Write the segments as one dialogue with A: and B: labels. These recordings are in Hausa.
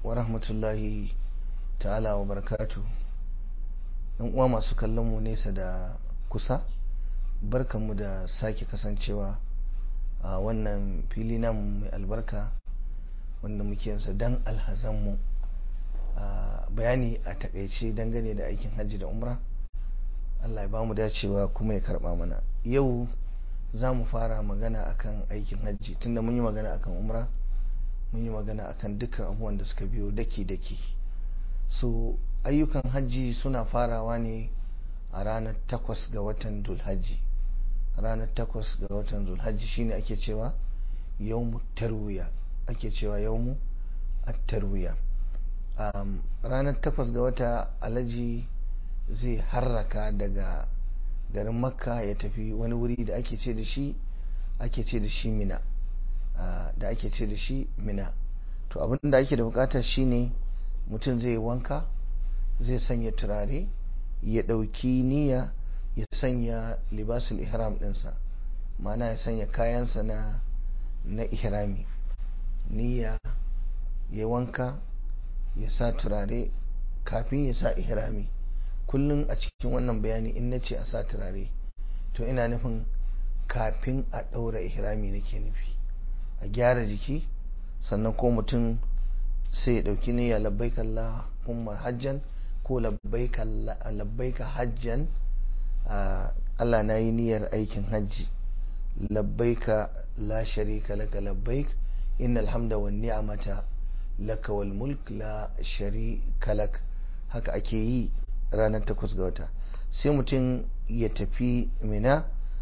A: wa rahmatullahi ta'ala wa barakatu. Yan uwa masu kallon mu nesa da kusa, barkanmu da sake kasancewa a wannan fili namu mai albarka wanda muke yansa dan alhazanmu, bayani a takaice dangane da aikin hajji da umra. Allah ya bamu dacewa kuma ya karba mana. Yau za mu fara magana akan aikin hajji, tunda mun yi magana akan umra, mun yi magana akan dukkan abubuwan da suka biyo daki-daki. So ayyukan hajji suna farawa ne a ranar 8 ga watan Zulhajji. Ranar 8 ga watan Zulhajji shine ake cewa yawmu tarwiya, ake cewa yawmu at-tarwiya. Ranar 8 ga wata Alhaji zai harraka daga garin Makka ya tafi wani wuri da ake ce da shi Mina. Da ake ce da shi Mina. To abin da ake da bukatar shine mutum zai wanka, zai sanya turare, ya dauki niyya, ya sanya libasul ihram dinsa, ma'ana ya sanya kayansa na ihrami. Niyya, ya wanka, ya sa turare kafin ya sa ihrami. Kullum a cikin wannan bayani in nace a sa turare to ina nufin kafin a daura ihrami nake nufi. A gyara jiki, sannan ko mutum sai ya dauki niyya labbaika Allahumma hajjan ko labbaika hajjan. Allah na yi niyyar aikin hajji, labbaika la sharika laka labbaik innal hamda wan ni'mata laka wal mulk la sharika lak. Haka ake yi ranar 8 ga wata. Sai mutum ya tafi Mina,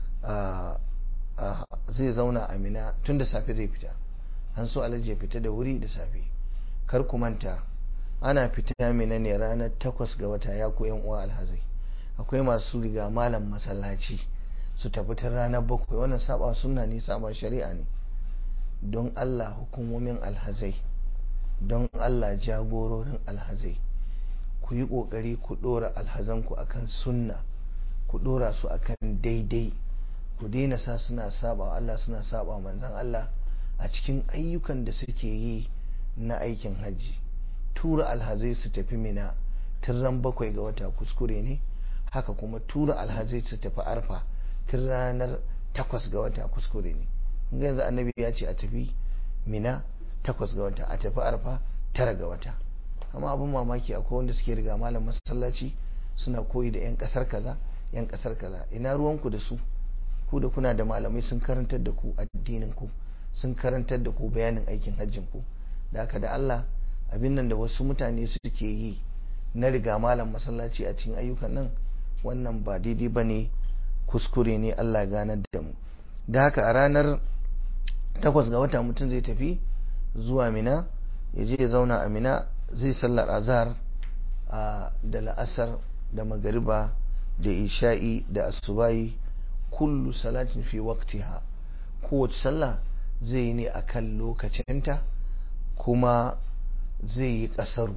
A: zai zauna a Mina tun da safe zai fita. An so Alhaji ya fita da wuri da safe. Kar ku manta ana fita Mina ne ranar 8 ga wata, ya ku yan uwa alhazai. Akwai masu riga malam masallaci su tafi tun ranar 7. Wannan saba sunna ne, saba shari'a ne. Don Allah hukumomin alhazai, don Allah jagororin alhazai, ku yi kokari ku dora alhazanku akan sunna, ku dora su akan daidai. Ku daina sa suna saba Allah, suna saba manzon Allah a cikin ayyukan da suke yi na aikin hajji. Tura alhazai su tafi Mina tun ran 7 ga wata kuskure ne. Haka kuma tura alhazai su tafi Arfa tun ranar 8 ga wata kuskure ne. Yanzu annabi ya ce a tafi Mina 8 ga wata, a tafi Arfa 9 ga wata. Amma abin mamaki akwai wanda suke riga malam masallaci suna koyi da 'yan kasar kaza, 'yan kasar kaza. Ina ruwanku da su? Ku da kuna da malamai sun karantar da ku addinin ku, sun karantar da ku bayanin aikin hajjin ku. Da haka da Allah, abin nan da wasu mutane suke yi na riga malam masallaci a cikin ayyukan nan, wannan ba daidai bane, kuskure ne. Allah ganar da mu. Da haka a ranar 8 ga wata mutum zai tafi zuwa Mina, ya je ya zauna a Mina, zai sallar azhar da la'asar da magariba da isha'i da asubahi, kullu salatin fi waqtiha. Kowace sallah zai yi ne akan lokacinta, kuma zai yi kasaru.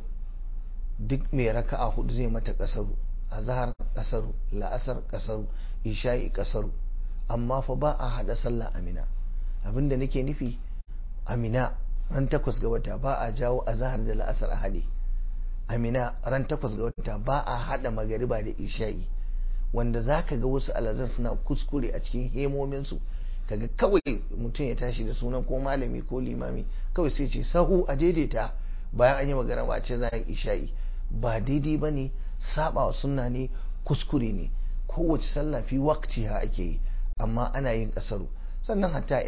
A: Duk mai raka'a 4 zai mata kasaru. Azhar kasaru, la'asar kasaru, isha'i kasaru. Amma fa ba a hada sallah a Mina. Abinda nake nufi, a Mina ran 8 ga wata ba a jawo azhar da la'asar a hade. A Mina ran 8 ga wata ba a hada magariba da isha'i, wanda zaka ga wasu alazan suna kuskure a cikin hemominsu. Kaga kawai mutum ya tashi da sunan ko malami ko limami, kawai sai ce sahu a daidaita, bayan an yi magana ba ce za a yi isha'i. Ba daidai ba ne, saba wa sunna ne, kuskure ne. Kowace sallah fi waqtiha ake yi, amma ana yin kasaru. Sannan hatta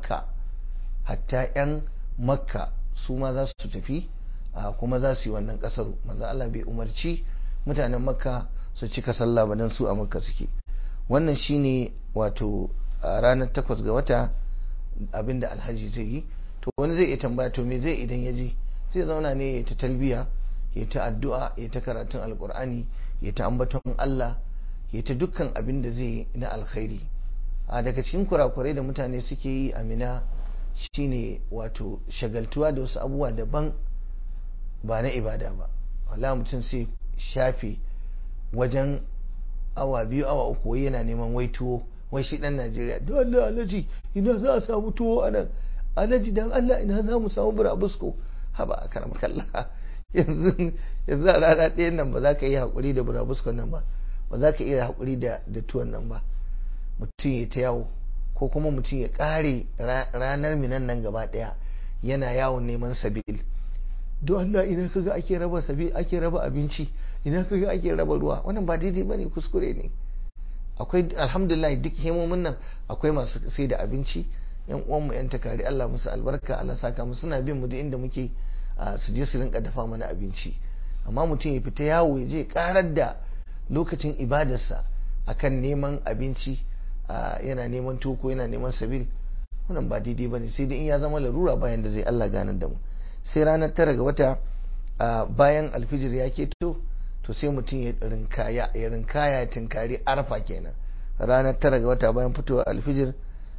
A: 'yan makka su ma za su tafi, kuma za su yi wannan kasaru. Manzo Allah bai umarci mutanen makka su cika sallah ba, dan su a makka suke. Wannan shine wato ranar 8 ga wata abinda alhaji zai yi. To wani zai iya tambaya, to me zai idan ya je? Zai zauna ne ya ta talbiya, ya ta addu'a, ya ta karatun alkur'ani, ya ta ambaton Allah, ya ta dukkan abin da zai yi na alkhairi. Daga cikin kurakurai da mutane suke yi a Mina shine wato shagaltuwa da wasu abubuwa daban, ba na ibada ba. Wallahi mutum sai shafe wajen awa 2 awa 3 yana neman wai tuwo, wai shi dan Najeriya. Don Allah Alhaji, ina za a samu tuwo a nan? Alhaji dan Allah, ina za mu samu burabusko? haba a karam kalla yanzu a rana ɗayan nan ba za ka yi haƙuri da burabuskon nan ba za ka iya haƙuri da tuwon nan ba. Mutum ya ta yawo ko kuma mutum ya ƙare ranar minan nan gaba ɗaya yana yawon neman sabil. don Allah ina kaga ake raba sabil, ake raba abinci, ina kaga ake raba ruwa, wannan ba daidai bane, kuskure ne. Akwai alhamdulillah duk hemomin nan akwai masu sai da abinci, yan uwanmu yan takari, Allah musu albarka, Allah saka musu, suna bin mu duk inda muke su je su rinka dafa mana abinci. Amma mutum ya fita yawo ya je karar da lokacin ibadarsa akan neman abinci, yana neman tuwo yana neman sabil, wannan ba daidai bane, sai dai in ya zama larura bayan da zai, Allah ganar da mu. Sai ranar 9 ga wata bayan alfijir ya keto to sai mutum ya rinkaya ya tinkari arfa kenan. Ranar 9 ga wata bayan fitowa alfijir,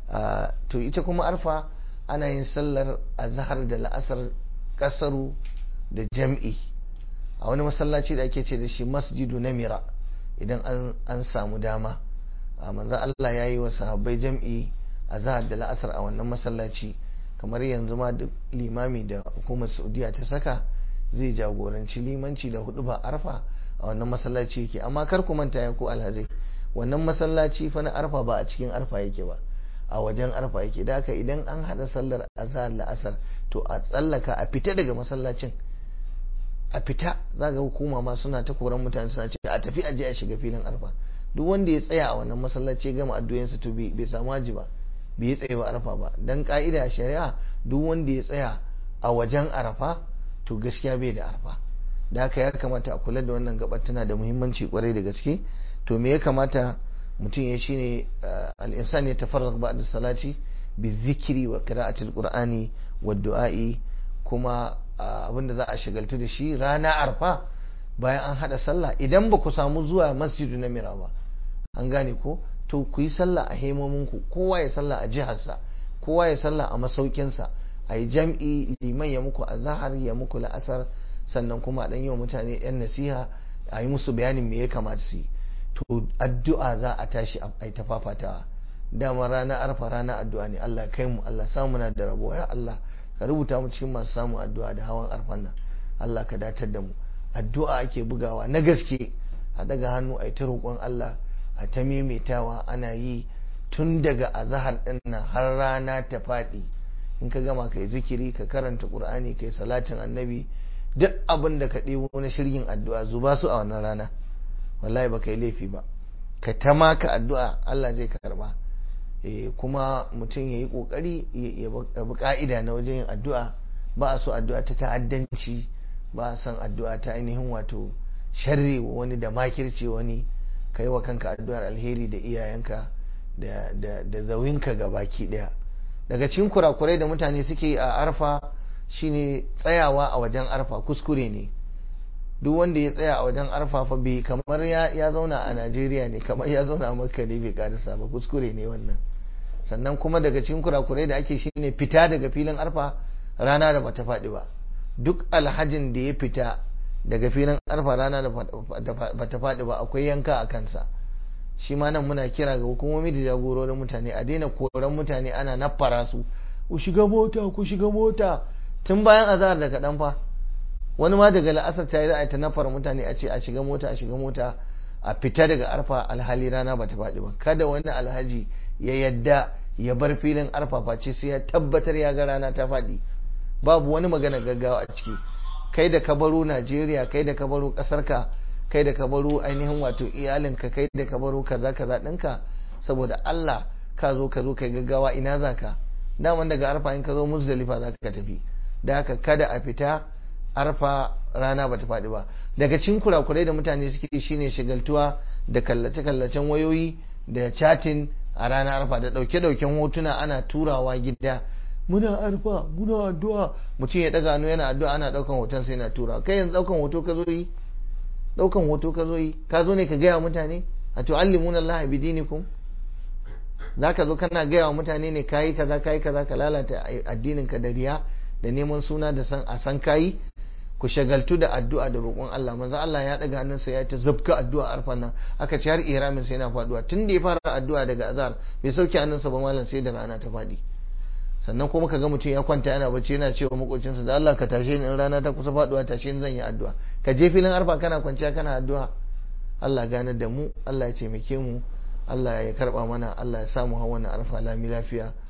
A: to ita kuma arfa ana yin sallar azhar da la'asar kasaru da jam'i a wani masallaci da ake ce da shi masjidu namira idan an samu dama. Manzon Allah ya yi wa sahabbai jam'i azhar da la'asar a wannan masallaci, kamar yanzu ma duk limami da hukumar Saudiya ta saka zai jagoranci limanci da huduba arfa a wannan masallaci yake. Amma kar ku manta ya ku alhazai, wannan masallaci fa na arfa ba a cikin arfa yake ba, a wajen arfa yake. Da haka idan an hada sallar azhar la'asar to a tsallaka a fita daga masallacin, a fita. za ga hukuma ma suna ta koran mutane, suna ce a tafi aje a shiga filin arfa. duk wanda ya tsaya a wannan masallaci ya gama addu'o'insa to bai samu haji ba, bai tsaye wa arfa ba. dan ka'ida a shari'a duk wanda ya tsaya a wajen arfa to gaskiya bai da arfa. da haka ya kamata a kula da wannan gabar, tana da muhimmanci kwarai da gaske. to me ya kamata mutum ya shine al-insan ya tafarraq ba'da salati bi zikri wa qira'atil qur'ani wa du'a'i. kuma abinda za a shagaltu da shi rana arfa bayan an hada sallah, idan ba ku samu zuwa masjidu na mira ba, an gane ko, to ku yi sallah a heimominku, kowa ya sallah a jiharsa, kowa ya sallah a masaukinsa, a yi jam'i, liman ya muku azhar ya muku la'asar, sannan kuma a dan yi wa mutane yan nasiha, a yi musu bayanin me ya kamata su yi. to addu'a za a tashi a yi ta fafatawa. dama rana arfa rana addu'a ne. Allah kai mu, Allah samu na da rabo, ya Allah ka rubuta mu cikin masu samun addu'a da hawan arfan nan, Allah ka datar da mu. addu'a ake bugawa na gaske, a daga hannu a yi ta roƙon Allah, a ta maimaitawa ana yi tun daga azahar ɗin nan har rana ta faɗi. in ka gama ka yi zikiri, ka karanta ƙur'ani, ka yi salatin annabi, duk abin da ka ɗebo na shirgin addu'a zuba su a wannan rana, wallahi ba ka yi laifi ba. ka ta maka addu'a, Allah zai karɓa. kuma mutum ya yi ƙoƙari ya bi ƙa'ida na wajen yin addu'a. ba a so addu'a ta ta'addanci, ba a son addu'a ta ainihin wato sharri wani da makirci wani. ka yi wa kanka addu'ar alheri da iyayenka da zawinka ga baki daya. daga cikin kurakurai da mutane suke a arfa shine tsayawa a wajen arfa, kuskure ne. duk wanda ya tsaya a wajen arfa fa bai, kamar ya zauna a Najeriya ne, kamar ya zauna a Makka ne, bai karasa ba, kuskure ne wannan. sannan kuma daga cikin kurakurai da ake shine fita daga filin arfa rana da bata faɗi ba. duk alhajin da ya fita daga filin arfa rana da bata faɗi ba akwai yanka a kansa. shi ma nan muna kira ga hukumomi da jagororin mutane a daina koran mutane ana naffara su, ku shiga mota tun bayan azahar da kaɗan fa. wani ma daga la'asar ta yi za a yi ta naffara mutane a ce a shiga mota a fita daga arfa alhali rana bata faɗi ba. kada wani alhaji ya yadda ya bar filin arfa face sai ya tabbatar ya ga rana ta faɗi. babu wani magana gaggawa a ciki. kai da ka baro Najeriya, kai da ka baro kasarka, kai da ka baro ainihin wato iyalinka, kai da ka baro kaza ɗinka, saboda Allah ka zo kai gaggawa, ina za ka? daman daga arfa in ka zo Muzdalifa za ka tafi. da haka kada a fita arfa rana bata faɗi ba. daga cikin kurakurai da mutane suke shine shagaltuwa da kallace-kallacen wayoyi da chatting a ranar arfa, da ɗauke-ɗauken hotuna ana turawa gida. muna arfa muna addu'a, mutum ya daga hannu yana addu'a, ana daukan hoton sai yana tura. kai yanzu daukan hoto ka zo yi, ka zo ne ka gaya mutane a tu'allimuna Allah bi dinikum. zaka zo kana gaya wa mutane ne kai kaza ka lalata addinin ka da riya da neman suna da san kai. ku shagaltu da addu'a da roƙon Allah. manzo Allah ya daga hannunsa ya ta zabka addu'a arfan nan, aka ci har ihramin sai yana faduwa. tun da ya fara addu'a daga azhar bai sauke hannunsa ba malam sai da rana ta fadi. sannan kuma ka ga mutum ya kwanta yana bacci yana cewa makocinsa da Allah ka tashe ni in rana ta kusa faduwa tashe ni zan yi addu'a. Ka je filin arfa kana kwanciya kana addu'a. Allah gane da mu, Allah ya taimake mu, Allah ya karba mana, Allah ya samu hawa wannan arfa lami lafiya.